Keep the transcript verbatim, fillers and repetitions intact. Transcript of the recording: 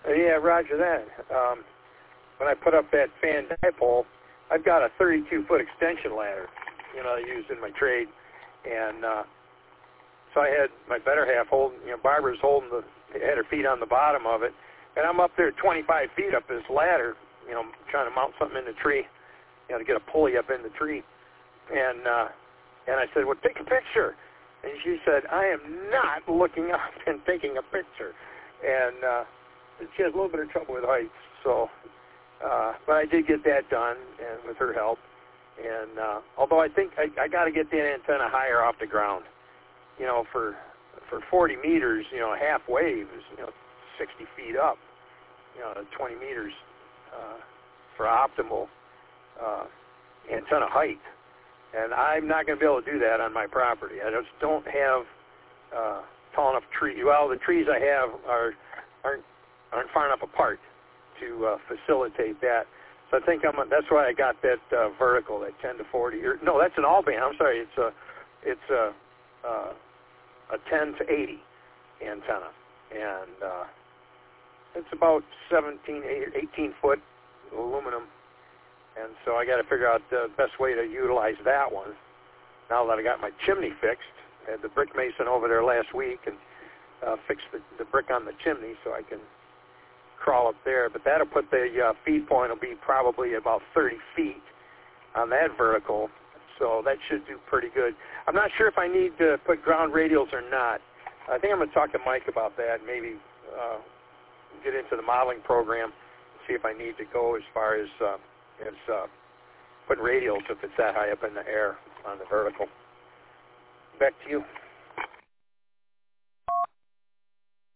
Yeah, roger that. Um, when I put up that fan dipole, I've got a thirty-two foot extension ladder, you know, I use in my trade. And uh, so I had my better half holding, you know, Barbara's holding the, had her feet on the bottom of it. And I'm up there twenty-five feet up this ladder, you know, trying to mount something in the tree, you know, to get a pulley up in the tree. And uh, and I said, well, take a picture. And she said, I am not looking up and taking a picture. And uh, she has a little bit of trouble with heights. So, uh, but I did get that done, and with her help. And uh, although I think I, I got to get that antenna higher off the ground. You know, for for forty meters, you know, half wave is, you know, sixty feet up. You know, twenty meters uh, for optimal uh, antenna height. And I'm not going to be able to do that on my property. I just don't have uh, tall enough trees. Well, the trees I have are aren't aren't far enough apart to uh, facilitate that. So I think I'm. That's why I got that uh, vertical, that ten to forty. Or, no, that's an all band. I'm sorry. It's a it's a uh, a ten to eighty antenna, and uh, it's about seventeen, eighteen foot aluminum. And so I got to figure out the best way to utilize that one. Now that I got my chimney fixed, I had the brick mason over there last week and uh, fixed the, the brick on the chimney so I can crawl up there. But that'll put the uh, feed point will be probably about thirty feet on that vertical. So that should do pretty good. I'm not sure if I need to put ground radials or not. I think I'm going to talk to Mike about that, maybe uh, get into the modeling program, see if I need to go as far as uh, as uh, putting radials if it's that high up in the air on the vertical. Back to you.